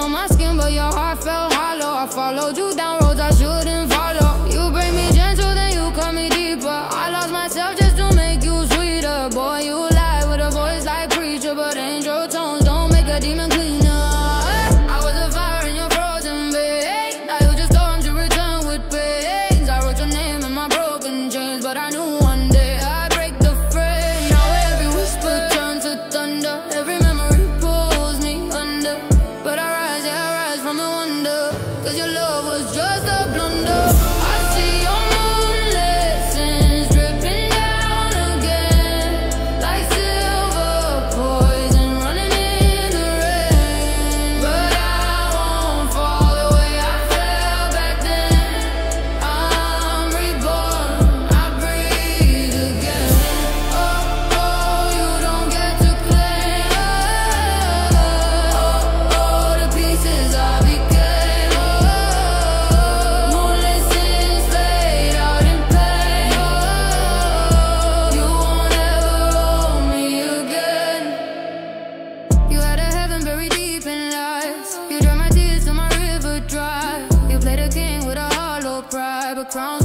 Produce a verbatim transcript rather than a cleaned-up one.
on my skin, but your heart felt hollow. I followed you down roads I shouldn't follow. You bring me gentle, then you cut me deeper. I lost myself just to make you sweeter. Boy, you lie with a voice like preacher, but angel tones don't make a demon cleaner. I was a fire in your frozen veins. Now you just stormed to return with pains. I wrote your name in my broken chains, but I knew one day I'd break the frame. Now every whisper turns to thunder. Every memory pulls me under. But I rise, yeah, I rise from the wonder. Cause your love was just a blunder. I see your moonlit sins dripping down again, like silver poison running in the rain. But I won't fall the way I fell back then. I'm reborn, I breathe again. Oh, oh, you don't get to claim. Oh, oh, the pieces I became. Oh, moonlit sins played out in pain. Oh, you won't ever own me again. You had a heaven buried deep in lies. You dried my tears till my river dry. You played a king with a hollow pride, but crowns